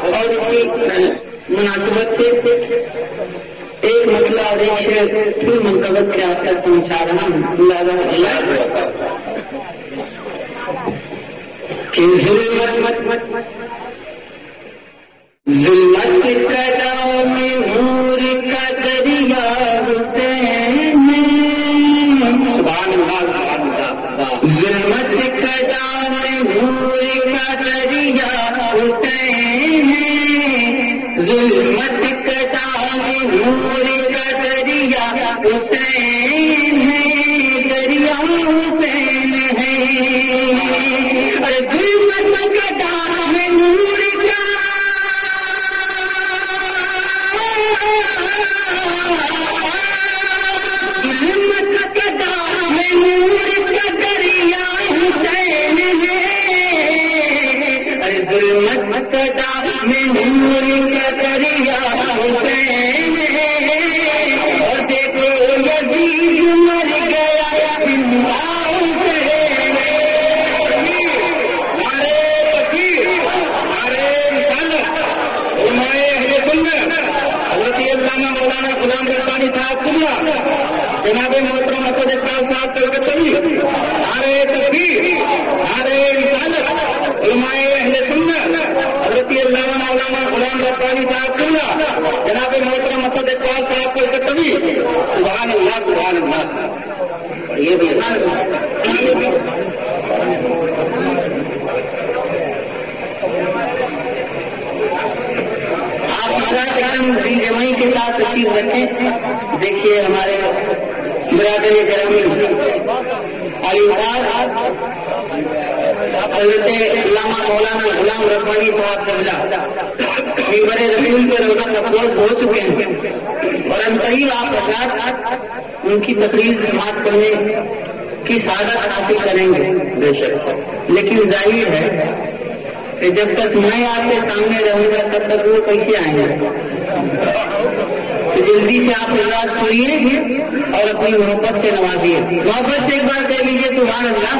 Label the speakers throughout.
Speaker 1: اور اسی مناسبت سے ایک مسئلہ اور ایک شعر پھر منتخب کے آپ تک پہنچا رہا ہوں. کہ ظلمت قداؤں میں حور کا دریا حسین ظلمت قداؤں میں حور کا دریا حسین ظلمت قداؤں میں حور کا دریا حسین دریا حسین ہے. ظلمت قداؤں میں نور کا ظلمت قداؤں میں نور کا دریا حسین ہے. ظلمت قداؤں میں نور کا دریا حسین ہے. اور دیکھو یزید مر گیا مولانا غلام ربانی صاحب قبلہ جناب محترم اسد اقبال صاحب کلکتوی نعرہ تکبیر نعرہ رسالت علماء اہل سنت حضرت علامہ مولانا غلام ربانی صاحب قبلہ جناب محترم اسد اقبال صاحب کلکتوی سبحان اللہ سبحان اللہ. یہ بھی جمعی کے ساتھ تشریف رکھیں. دیکھیے ہمارے برادر گرامی حضرت علامہ مولانا غلام ربانی صاحب قبلہ منبر رسول کے روزہ افروز ہو چکے ہیں اور ہم قریب آپ حضرات ان کی تقریر سماعت کرنے کی سعادت حاصل کریں گے بے شک. لیکن ظاہر ہے کہ جب تک میں آپ کے سامنے رہوں گا تب تک وہ کیسے آئیں گے. تو جلدی سے آپ حضرات سنیے اور اپنی محبت سے نوازیے. محبت سے ایک بار کہہ لیجیے سبحان اللہ.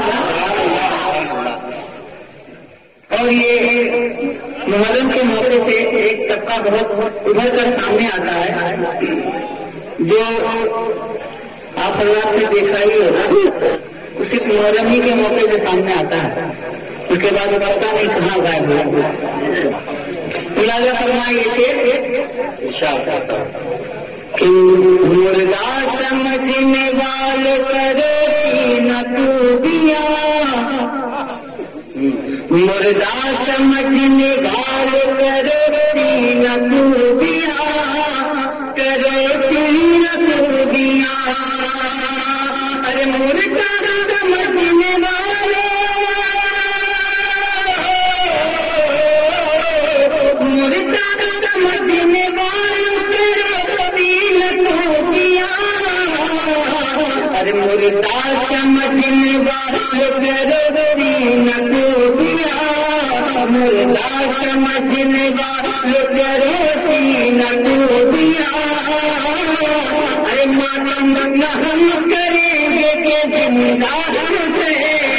Speaker 1: اور یہ محرم کے موقع سے ایک طبقہ بہت ابھر کر سامنے آتا ہے جو آپ حضرات نے دیکھا ہی ہوگا. صرف محرم ہی کے موقع سے سامنے آتا ہے. اس کے بعد پتا نہیں کہاں غائب ہوا. لہٰذا فرمائیے کہ مردہ سمجھنے والے کرو نہ خوبیاں مردہ سمجھنے والے کرو نہ خوبیاں کرو نہ خوبیاں. ارے مردہ سمجھنے والے سمجھنے والوں کرو کبھی نہ خوبیاں. ارے مردہ سمجھنے والوں کرو کبھی نہ خوبیاں مردہ سمجھنے والوں کرو کبھی نہ خوبیاں. ارے ماتم نہ ہم کریں گے کہ زندہ سے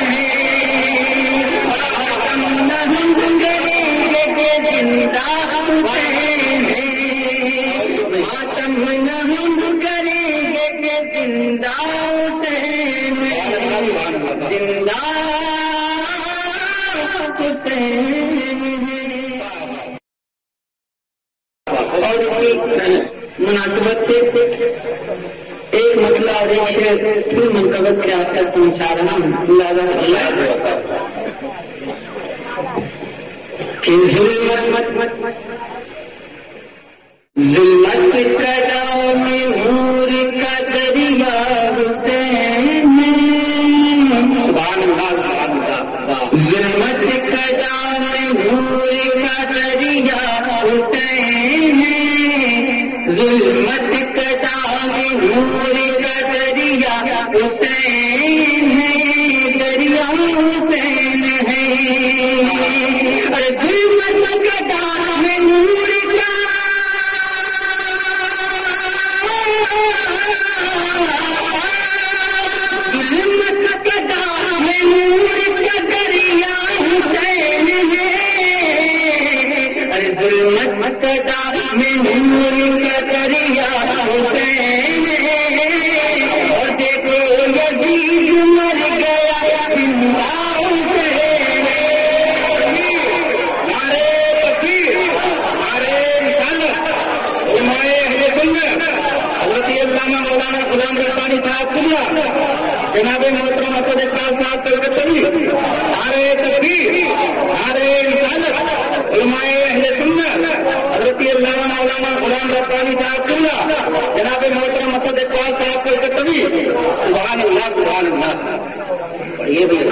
Speaker 1: ماتم نہ ہم کریں گے کہ زندہ ماتم نہ ہم کریں گے کہ زندہ حسین زندہ حسین. اور اسی مناسبت سے ایک مسئلہ اور ایک شعر پھر منتخب کے آپ تک پہنچا رہا ہوں. کہ ظلمت قداؤں میں حور کا دریا حسین ظلمت قداؤں میں حور کا دریا حسین ظلمت قداؤں میں حور کا دریا حسین دریا حسین ہے. ظلمت قداؤں میں حور کا ظلمت میں نور کا دریا حسین اور دیکھو یزید مر گیا زندہ حسین. ہمارے تقدیر ہمارے رسالت علماء اہل سنت حضرت علامہ مولانا غلام ربانی صاحب قبلہ جناب محترم اسد اقبال صاحب کلکتوی ہمارے تقدیر ہمارے رسالت علماء اہل سنت حضرت علامہ مولانا غلام ربانی صاحب قبلہ جناب محترم اسد اقبال صاحب کلکتوی. سبحان اللہ سبحان اللہ. یہ بھی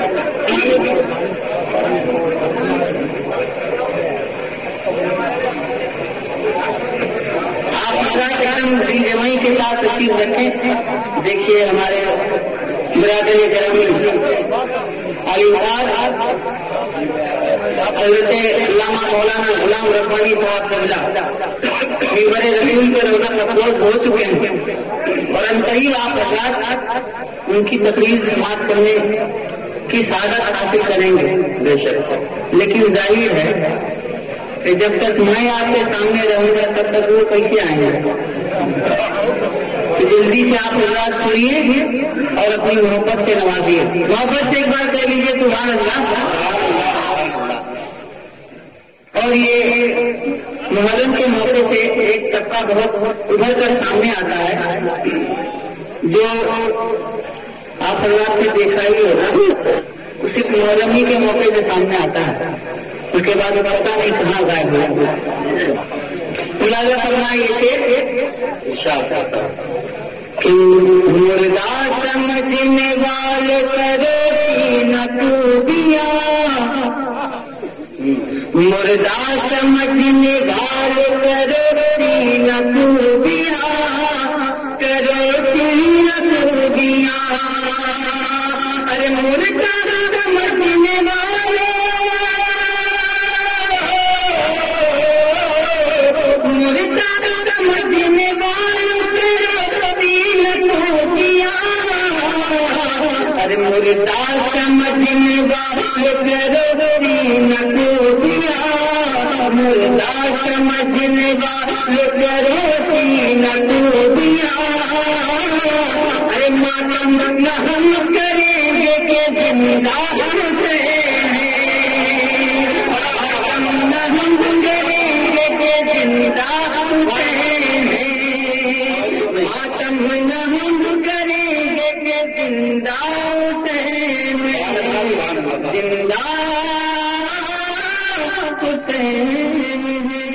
Speaker 1: جمعی کے ساتھ تشریف رکھیں. دیکھیے ہمارے برادر گرامی علی حضرت علامہ مولانا غلام ربانی صاحب قبلہ ممبر رسول کے روزہ مقبول ہو چکے ہیں اور انتہی آپ حضرات ان کی تقریر سماعت کرنے کی سعادت حاصل کریں گے بے شک. لیکن ظاہر ہے کہ جب تک میں آپ کے سامنے رہوں گا تب تک وہ کیسے آئیں گے. تو جلدی سے آپ حضرات سنیے اور اپنی محبت سے نوازیے. محبت سے ایک بار کہہ لیجیے سبحان اللہ. اور یہ محرم کے موقع سے ایک طبقہ بہت ابھر کر سامنے آتا ہے جو آپ حضرات نے دیکھا ہی ہوگا. صرف محرم ہی کے موقع سے سامنے آتا ہے, اس کے بعد پتا نہیں کہاں غائب ہوا. ملازہ فرمائیے کہ مردہ سمجھنے والے کرو نہ خوبیاں, مردہ سمجھنے والے کرو نہ خوبیاں, کرو نہ خوبیاں. ارے مردہ سمجھنے والے مدینے والوں ارے مردہ سمجھنے والوں کرو دین خوبیاں, مردہ سمجھنے والوں کرو دین خوبیاں. ارے ماتم نہ ہم کریں گے کہ زندہ حسین, ماتم نہ ہم کریں گے کہ زندہ حسین, ماتم نہ ہم کریں گے کہ زندہ حسین, زندہ حسین.